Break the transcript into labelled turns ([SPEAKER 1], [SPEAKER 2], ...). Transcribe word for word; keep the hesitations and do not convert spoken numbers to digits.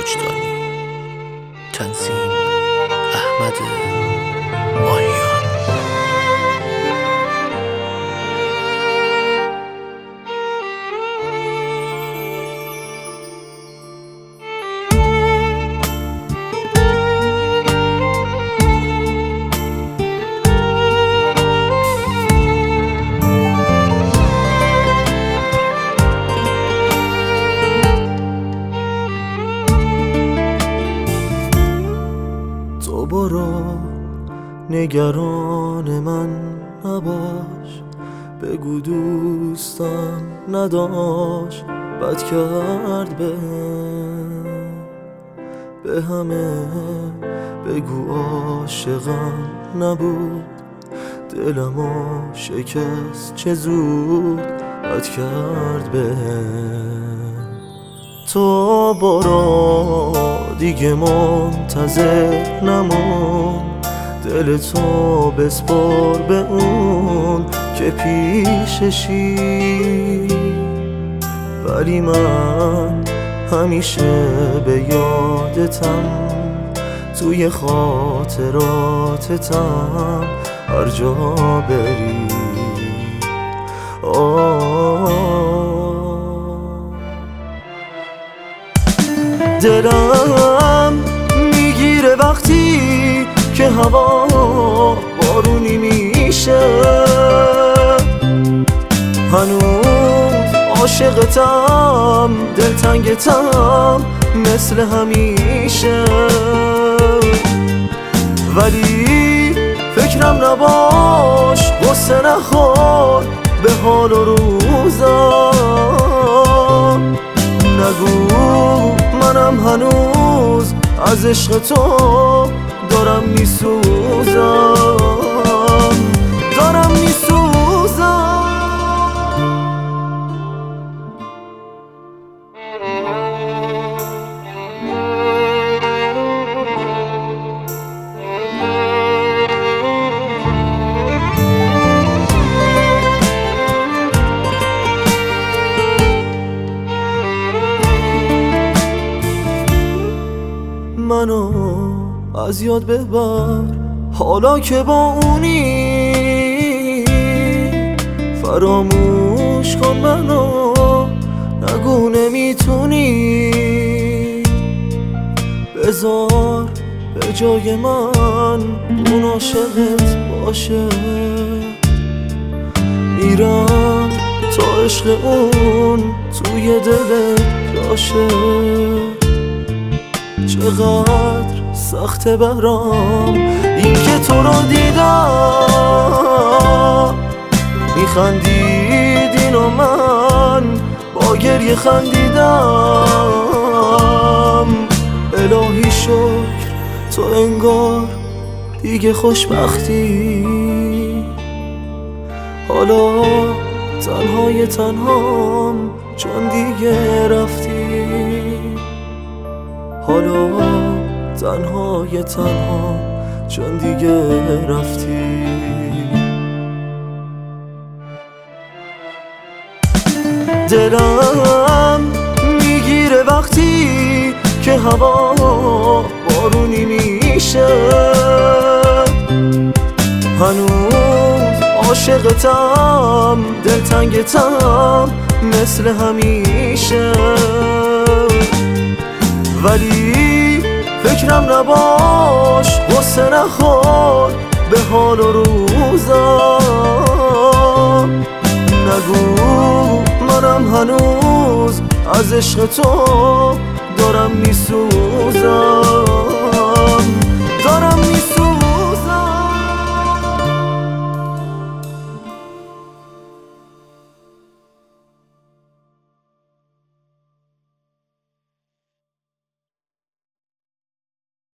[SPEAKER 1] وجدانی. تنظیم احمد ماهیان.
[SPEAKER 2] تو برو نگران من نباش، بگو دوستم نداشت بد کرد به به همه، بگو عاشقم نبود دلمو شکست چه زود بد کرد به. تو برو دیگه منتظر نمون، دل تو بسپار به اون که پیششی، ولی من همیشه به یادتم، توی خاطراتتم هر جا بری. دلم میگیره وقتی که هوا بارونی میشه، هنوز عاشقتم دلتنگتم مثل همیشه، ولی فکرم نباش غصه نخور به حال و روزم، نگو منم هنوز از عشق تو دارم میسوزم، دارم میسوزم. منو از یاد ببر حالا که با اونی، فراموش کن منو نگو نمیتونی، بذار به جای من اون عاشقت باشه، میرم تا عشق اون توی دلت جاشه. چقدر سخته برام این که تو رو دیدم، میخندیدین و من با گریه خندیدم، الهی شکر تو انگار دیگه خوشبختی، حالا تنهای تنهام چون دیگه رفتی، حالا تنهای تنها چون دیگه رفتی. دلم میگیره وقتی که هوا بارونی میشه، هنوز عاشقتم دلتنگتم مثل همیشه، ولی فکرم نباش غصه نخور به حال و روزم، نگو منم هنوز از عشق تو دارم میسوزم، دارم